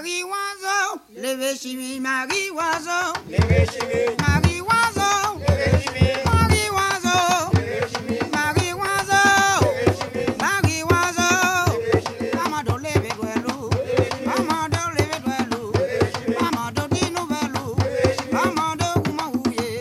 Marie Oiseau, levez chimie, Marie Oiseau, levez chimie, Marie Oiseau, levez chimie, Marie Oiseau, levez chimie, Marie Oiseau, levez chimie, Marie Oiseau, Amado levez douelou, Amado levez douelou, Amado di nouvelou, Amado goumouye,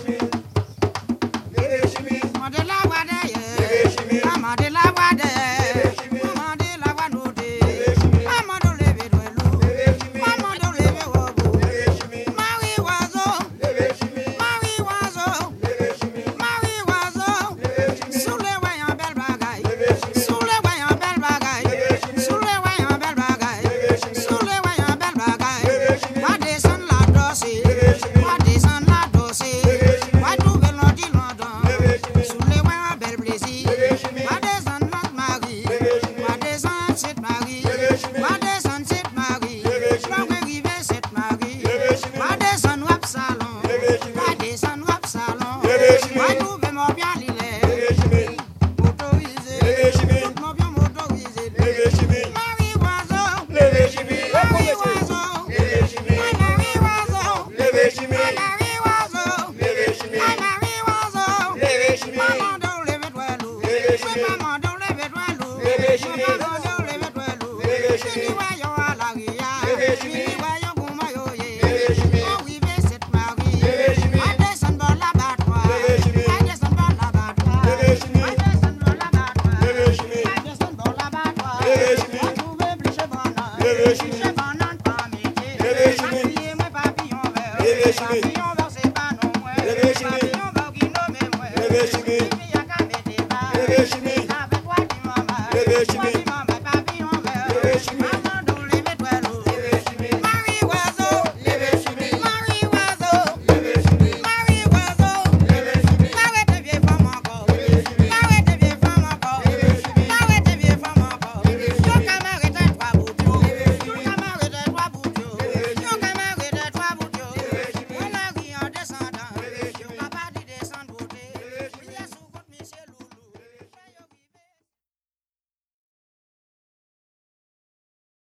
levez chimie, Amade la wadaye, levez chimie, Amade la wadaye, Amade la wanode, Amado levez douelou, Amado levez wobo, Marie Oiseau, Marie Oiseau, Marie Oiseau, sous les voyants belle bagaille, sous les voyants belle bagaille, sous les voyants belle bagaille, sous les voyants belle bagaille, va descendre la dossée, va descendre la dossée, va trouver l'ordi London, sous les voyants belle plaisir, va descendre notre Marie, va descendre cette Marie, va descendre cette Marie, va arriver cette Marie, va descendre wap salon, va descendre wap salon, va trouver mon bien l'île, motorisé, tout mon bien motorisé, Marie Oiseau, Marie Oiseau, Marie Oiseau, Marie Oiseau, Marie Oiseau, maman d'eau levez douelou, maman d'eau levez douelou, maman d'eau levez douelou, fini voyons à la ria, fini voyons goumayoye, arrivé cette Marie, va descendre dans l'abattoir, va descendre dans l'abattoir, va descendre dans l'abattoir, va descendre dans l'abattoir, va trouver plus bonheur.